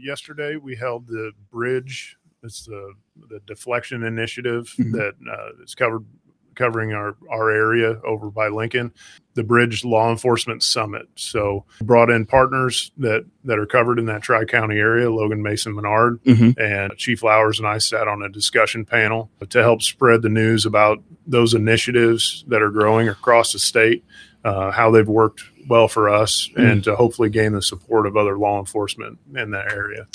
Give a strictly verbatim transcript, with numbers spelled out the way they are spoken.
yesterday we held the bridge. It's the the deflection initiative Mhm. that uh, is covered covering our, our area over by Lincoln, the Bridge Law Enforcement Summit. So brought in partners that, that are covered in that Tri-County area, Logan Mason Menard, Mhm. and Chief Lowers and I sat on a discussion panel to help spread the news about those initiatives that are growing across the state, uh, how they've worked well for us, Mm. and to hopefully gain the support of other law enforcement in that area.